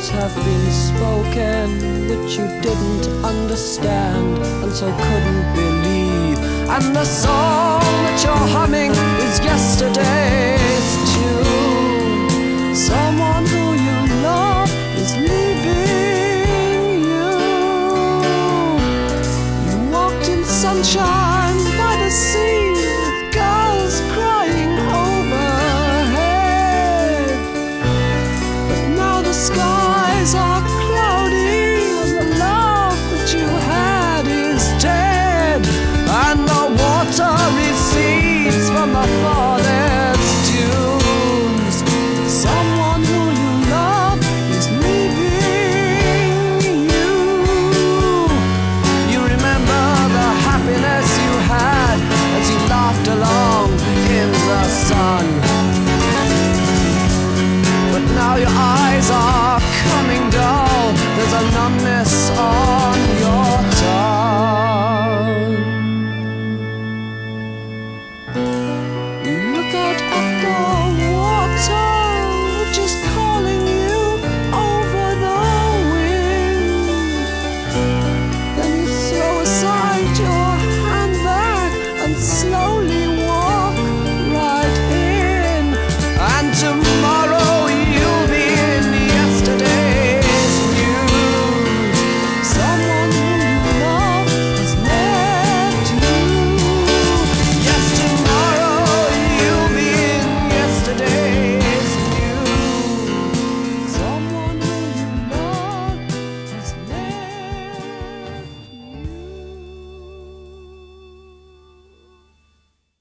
words have been spoken which you didn't understand and so couldn't believe. And the song that you're humming is yesterday's tune. Someone who you love is leaving you. You walked in sunshine by the sea with girls crying overhead. But now the skies are cloudy and the love that you had is dead. And the water recedes from the falling